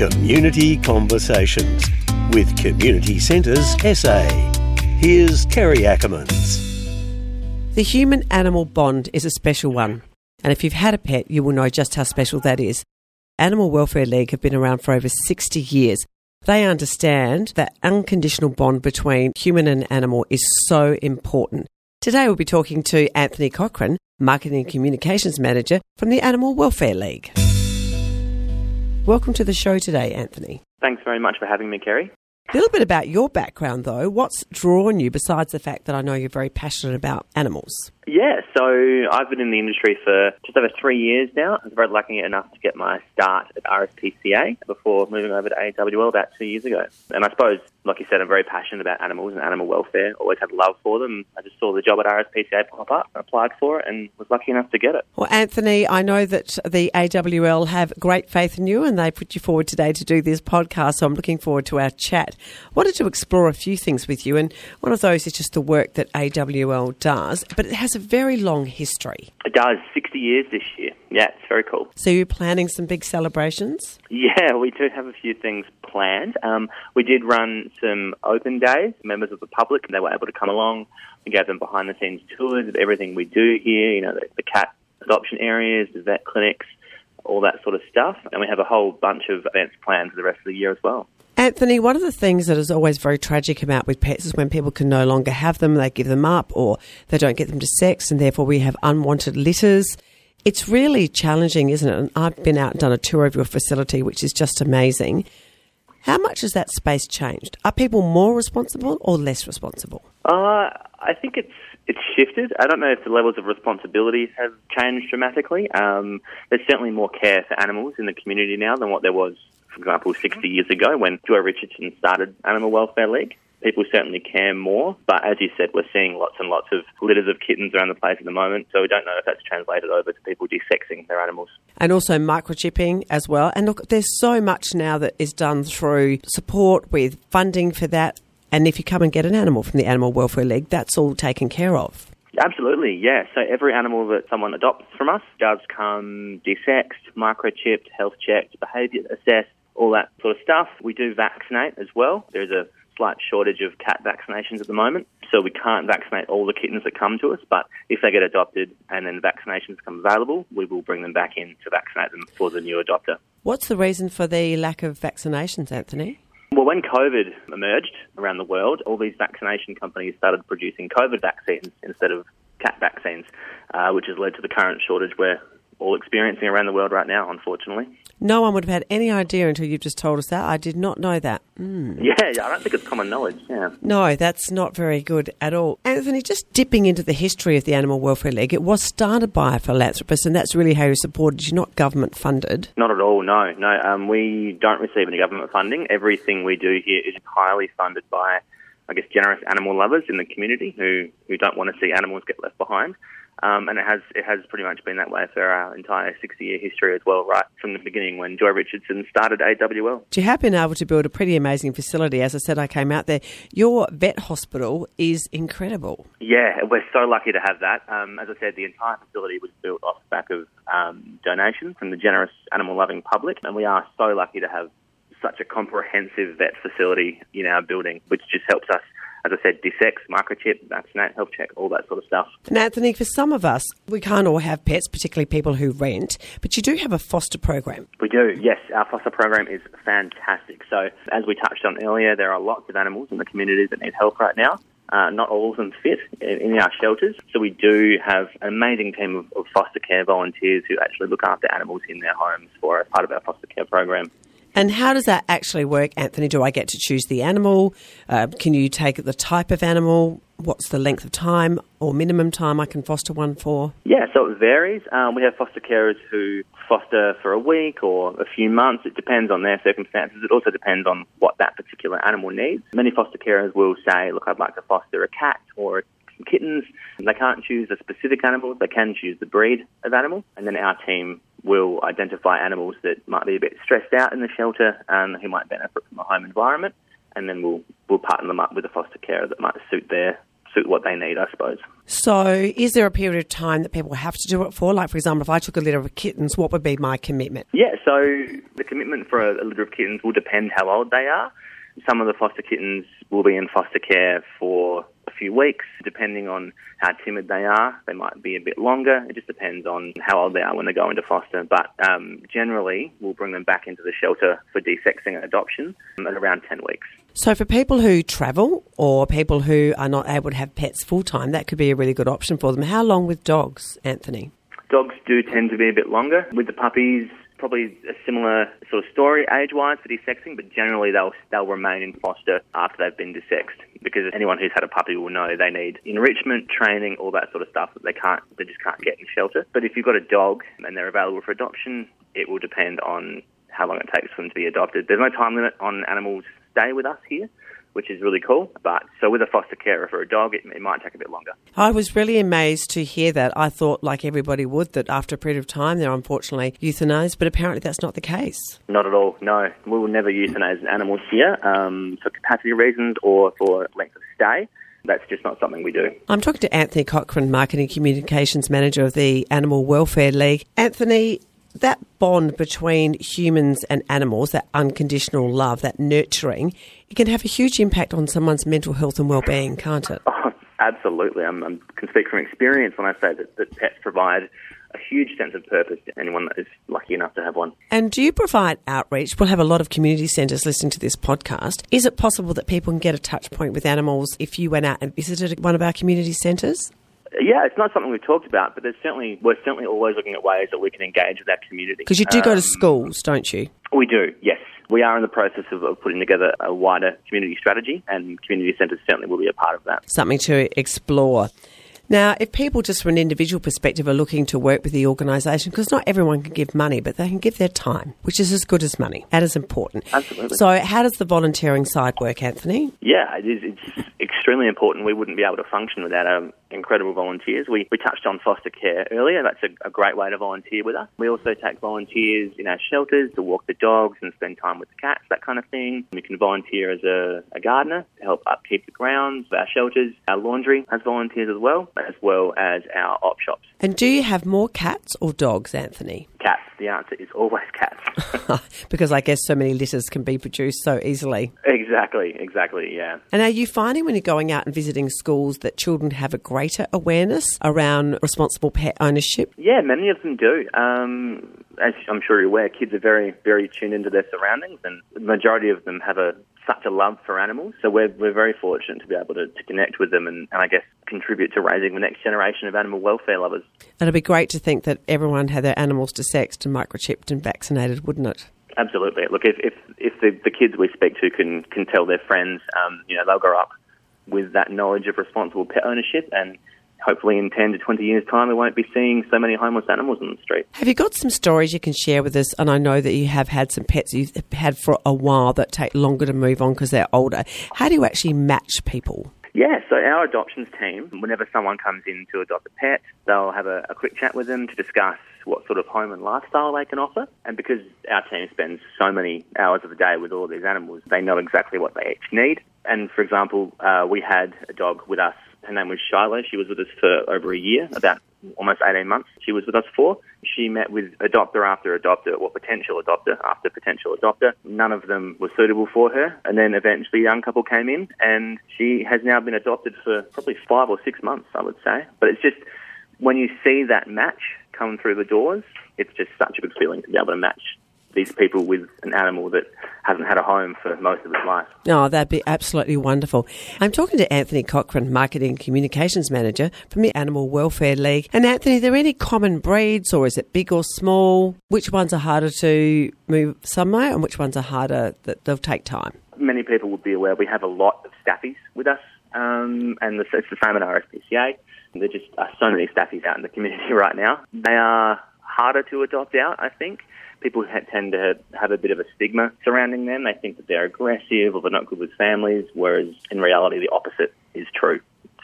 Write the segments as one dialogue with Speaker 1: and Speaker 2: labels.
Speaker 1: Community Conversations with Community Centres SA. Here's Kerry Ackermans.
Speaker 2: The human-animal bond is a special one, and if you've had a pet, you will know just how special that is. Animal Welfare League have been around for over 60 years. They understand that unconditional bond between human and animal is so important. Today we'll be talking to Anthony Cochrane, Marketing and Communications Manager from the Animal Welfare League. Welcome to the show today, Anthony.
Speaker 3: Thanks very much for having me, Kerry.
Speaker 2: A little bit about your background, though. What's drawn you, besides the fact that I know you're very passionate about animals?
Speaker 3: Yeah, so I've been in the industry for just over 3 years now. I was very lucky enough to get my start at RSPCA before moving over to AWL about 2 years ago. And I suppose, like you said, I'm very passionate about animals and animal welfare. Always had love for them. I just saw the job at RSPCA pop up, applied for it, and was lucky enough to get it.
Speaker 2: Well, Anthony, I know that the AWL have great faith in you and they put you forward today to do this podcast, so I'm looking forward to our chat. I wanted to explore a few things with you, and one of those is just the work that AWL does, but it has a very long history.
Speaker 3: It does, 60 years this year. Yeah, it's very cool.
Speaker 2: So you're planning some big celebrations?
Speaker 3: Yeah, we do have a few things planned. We did run some open days, members of the public, and they were able to come along. We gave them behind-the-scenes tours of everything we do here, the cat adoption areas, the vet clinics, all that sort of stuff. And we have a whole bunch of events planned for the rest of the year as well.
Speaker 2: Anthony, one of the things that is always very tragic about with pets is when people can no longer have them, they give them up, or they don't get them to sex, and therefore we have unwanted litters. It's really challenging, isn't it? And I've been out and done a tour of your facility, which is just amazing. How much has that space changed? Are people more responsible or less responsible?
Speaker 3: I think it's shifted. I don't know if the levels of responsibility have changed dramatically. There's certainly more care for animals in the community now than what there was, for example, 60 years ago when Joy Richardson started Animal Welfare League. People certainly care more, but as you said, we're seeing lots and lots of litters of kittens around the place at the moment, so we don't know if that's translated over to people desexing their animals.
Speaker 2: And also microchipping as well. And look, there's so much now that is done through support with funding for that, and if you come and get an animal from the Animal Welfare League, that's all taken care of.
Speaker 3: Absolutely, yeah. So every animal that someone adopts from us does come desexed, microchipped, health checked, behaviour assessed, all that sort of stuff. We do vaccinate as well. There's a slight shortage of cat vaccinations at the moment, so we can't vaccinate all the kittens that come to us, but if they get adopted and then vaccinations become available, we will bring them back in to vaccinate them for the new adopter.
Speaker 2: What's the reason for the lack of vaccinations, Anthony?
Speaker 3: Well, when COVID emerged around the world, all these vaccination companies started producing COVID vaccines instead of cat vaccines, which has led to the current shortage we're all experiencing around the world right now, unfortunately.
Speaker 2: No one would have had any idea until you've just told us that. I did not know that.
Speaker 3: Yeah, I don't think it's common knowledge, yeah.
Speaker 2: No, that's not very good at all. Anthony, just dipping into the history of the Animal Welfare League, it was started by a philanthropist, and that's really how you're supported. You're not government funded. Not
Speaker 3: at all, no. We don't receive any government funding. Everything we do here is entirely funded by, generous animal lovers in the community who don't want to see animals get left behind. And it has pretty much been that way for our entire 60-year history as well, right from the beginning when Joy Richardson started AWL. You have been able to build a pretty amazing facility. As I said, I came out there. Your vet hospital is incredible. Yeah, we're so lucky to have that. As I said, the entire facility was built off the back of donations from the generous animal-loving public, and we are so lucky to have such a comprehensive vet facility in our building, which just helps us, as I said, desex, microchip, vaccinate, health check, all that sort of stuff. And Anthony, for some of us, we can't all have pets, particularly people who rent, but you do have a foster program. We do, yes. Our foster program is fantastic. So, as we touched on earlier, there are lots of animals in the community that need help right now. Not all of them fit in our shelters. So we do have an amazing team of foster care volunteers who actually look after animals in their homes as part of our foster care program. And how does that actually work, Anthony? Do I get to choose the animal? Can you take the type of animal? What's the length of time or minimum time I can foster one for? Yeah, so it varies. We have foster carers who foster for a week or a few months. It depends on their circumstances. It also depends on what that particular animal needs. Many foster carers will say, look, I'd like to foster a cat or some kittens. They can't choose a specific animal. They can choose the breed of animal. And then our team will identify animals that might be a bit stressed out in the shelter and who might benefit from a home environment, and then we'll partner them up with a foster carer that might suit their suit what they need, I suppose.
Speaker 2: So is there a period of time that people have to do it for? Like, for example, if I took a litter of kittens, what would be my commitment?
Speaker 3: Yeah, so the commitment for a litter of kittens will depend how old they are. Some of the foster kittens will be in foster care for a few weeks. Depending on how timid they are, they might be a bit longer. It just depends on how old they are when they go into foster. But generally, we'll bring them back into the shelter for desexing and adoption at around 10 weeks.
Speaker 2: So for people who travel or people who are not able to have pets full-time, that could be a really good option for them. How long with dogs, Anthony?
Speaker 3: Dogs do tend to be a bit longer. With the puppies, probably a similar sort of story age-wise for desexing, but generally they'll remain in foster after they've been desexed, because anyone who's had a puppy will know they need enrichment, training, all that sort of stuff that they just can't get in shelter. But if you've got a dog and they're available for adoption, it will depend on how long it takes for them to be adopted. There's no time limit on animals stay with us here, which is really cool. But so with a foster carer for a dog, it might take a bit longer.
Speaker 2: I was really amazed to hear that. I thought, like everybody would, that after a period of time they're unfortunately euthanised, but apparently that's not the case.
Speaker 3: Not at all, no. We will never euthanize animals here for capacity reasons or for length of stay. That's just not something we do.
Speaker 2: I'm talking to Anthony Cochrane, Marketing Communications Manager of the Animal Welfare League. Anthony, that bond between humans and animals, that unconditional love, that nurturing, it can have a huge impact on someone's mental health and well-being, can't it?
Speaker 3: Oh, absolutely. I can speak from experience when I say that pets provide a huge sense of purpose to anyone that is lucky enough to have one.
Speaker 2: And do you provide outreach? We'll have a lot of community centres listening to this podcast. Is it possible that people can get a touch point with animals if you went out and visited one of our community centres?
Speaker 3: Yeah, it's not something we've talked about, but we're certainly always looking at ways that we can engage with our community.
Speaker 2: Because you do go to schools, don't you?
Speaker 3: We do, yes. We are in the process of putting together a wider community strategy, and community centres certainly will be a part of that.
Speaker 2: Something to explore. Now, if people just from an individual perspective are looking to work with the organisation, because not everyone can give money, but they can give their time, which is as good as money. That is important.
Speaker 3: Absolutely.
Speaker 2: So how does the volunteering side work, Anthony?
Speaker 3: Yeah, it is. It's extremely important. We wouldn't be able to function without our incredible volunteers. We touched on foster care earlier. That's a great way to volunteer with us. We also take volunteers in our shelters to walk the dogs and spend time with the cats, that kind of thing. We can volunteer as a gardener to help upkeep the grounds of our shelters. Our laundry has volunteers as well as our op shops.
Speaker 2: And do you have more cats or dogs, Anthony?
Speaker 3: Cats. The answer is always cats.
Speaker 2: Because I guess so many litters can be produced so easily.
Speaker 3: Exactly, yeah.
Speaker 2: And are you finding when you're going out and visiting schools that children have a greater awareness around responsible pet ownership?
Speaker 3: Yeah, many of them do. As I'm sure you're aware, kids are very, very tuned into their surroundings, and the majority of them have such a love for animals. So we're very fortunate to be able to connect with them and I guess contribute to raising the next generation of animal welfare lovers.
Speaker 2: It'd be great to think that everyone had their animals desexed and microchipped and vaccinated, wouldn't it?
Speaker 3: Absolutely. Look, if the kids we speak to can tell their friends, they'll grow up with that knowledge of responsible pet ownership, and hopefully in 10 to 20 years' time we won't be seeing so many homeless animals on the street.
Speaker 2: Have you got some stories you can share with us? And I know that you have had some pets you've had for a while that take longer to move on because they're older. How do you actually match people?
Speaker 3: Yeah, so our adoptions team, whenever someone comes in to adopt a pet, they'll have a quick chat with them to discuss what sort of home and lifestyle they can offer. And because our team spends so many hours of the day with all of these animals, they know exactly what they each need. And for example, we had a dog with us. Her name was Shiloh. She was with us for over a year, about almost 18 months she was with us for. She met with adopter after adopter, or potential adopter after potential adopter. None of them were suitable for her. And then eventually a young couple came in, and she has now been adopted for probably 5 or 6 months, I would say. But it's just, when you see that match come through the doors, it's just such a good feeling to be able to match these people with an animal that hasn't had a home for most of its life.
Speaker 2: Oh, that'd be absolutely wonderful. I'm talking to Anthony Cochrane, Marketing Communications Manager from the Animal Welfare League. And Anthony, are there any common breeds, or is it big or small? Which ones are harder to move somewhere and which ones are harder that they'll take time?
Speaker 3: Many people would be aware we have a lot of staffies with us, and it's the same at RSPCA. There just are so many staffies out in the community right now. They are harder to adopt out, I think. People tend to have a bit of a stigma surrounding them. They think that they're aggressive or they're not good with families, whereas in reality the opposite is true.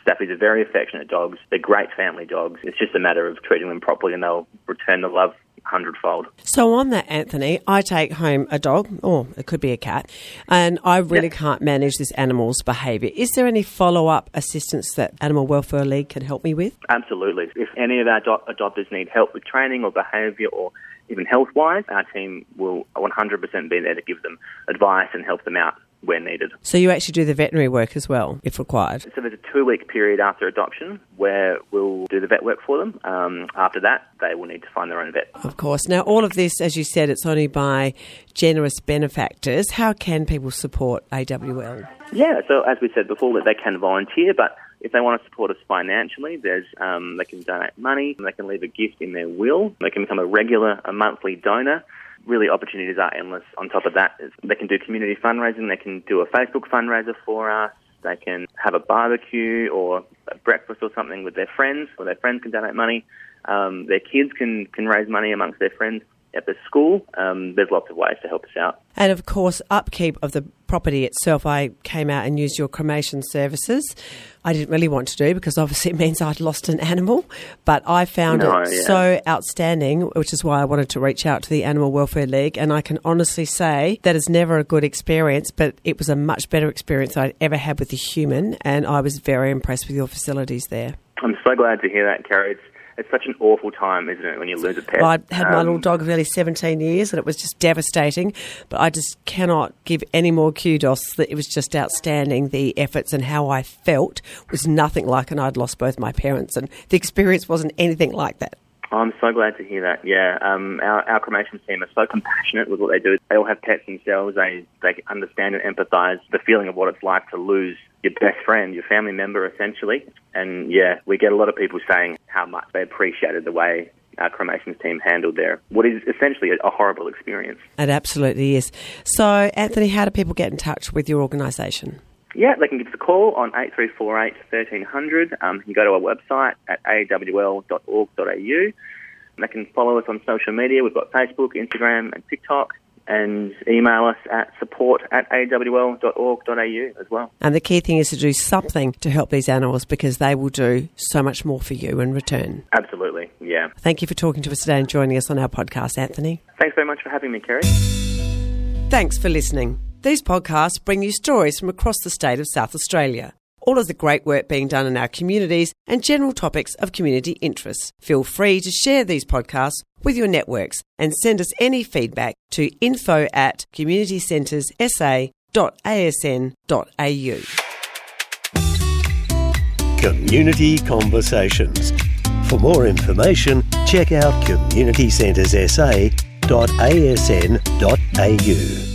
Speaker 3: Staffies are very affectionate dogs. They're great family dogs. It's just a matter of treating them properly and they'll return the love 100-fold.
Speaker 2: So on that, Anthony, I take home a dog, or it could be a cat, and I really can't manage this animal's behaviour. Is there any follow-up assistance that Animal Welfare League can help me with?
Speaker 3: Absolutely. If any of our adopters need help with training or behaviour or even health-wise, our team will 100% be there to give them advice and help them out where needed.
Speaker 2: So you actually do the veterinary work as well, if required?
Speaker 3: So there's a 2-week period after adoption where we'll do the vet work for them. After that, they will need to find their own vet.
Speaker 2: Of course. Now, all of this, as you said, it's only by generous benefactors. How can people support AWL?
Speaker 3: Yeah, so as we said before, that they can volunteer, but if they want to support us financially, there's they can donate money, they can leave a gift in their will, they can become a monthly donor. Really, opportunities are endless. On top of that, they can do community fundraising, they can do a Facebook fundraiser for us, they can have a barbecue or a breakfast or something with their friends, or their friends can donate money. Their kids can raise money amongst their friends at the school. There's lots of ways to help us out.
Speaker 2: And of course, upkeep of the property itself. I came out and used your cremation services. I didn't really want to do because obviously it means I'd lost an animal, but I found so outstanding, which is why I wanted to reach out to the Animal Welfare League. And I can honestly say that is never a good experience, but it was a much better experience I'd ever had with a human, and I was very impressed with your facilities there.
Speaker 3: I'm so glad to hear that, Kerry. It's such an awful time, isn't it, when you lose a pet?
Speaker 2: Well, I had my little dog for nearly 17 years and it was just devastating, but I just cannot give any more kudos. That it was just outstanding. The efforts and how I felt was nothing like, and I'd lost both my parents, and the experience wasn't anything like that.
Speaker 3: I'm so glad to hear that, yeah. Our cremation team are so compassionate with what they do. They all have pets themselves. They understand and empathise the feeling of what it's like to lose your best friend, your family member, essentially. And, yeah, we get a lot of people saying how much they appreciated the way our cremations team handled what is essentially a horrible experience.
Speaker 2: It absolutely is. So, Anthony, how do people get in touch with your organisation?
Speaker 3: Yeah, they can give us a call on 8348 1300. You can go to our website at awl.org.au. They can follow us on social media. We've got Facebook, Instagram and TikTok. And email us at support@awl.org.au as well.
Speaker 2: And the key thing is to do something to help these animals because they will do so much more for you in return.
Speaker 3: Absolutely, yeah.
Speaker 2: Thank you for talking to us today and joining us on our podcast, Anthony.
Speaker 3: Thanks very much for having me, Kerry.
Speaker 2: Thanks for listening. These podcasts bring you stories from across the state of South Australia. All of the great work being done in our communities and general topics of community interest. Feel free to share these podcasts with your networks and send us any feedback to info@communitycentres.sa.au.
Speaker 1: Community Conversations. For more information, check out communitycenterssa.asn.au.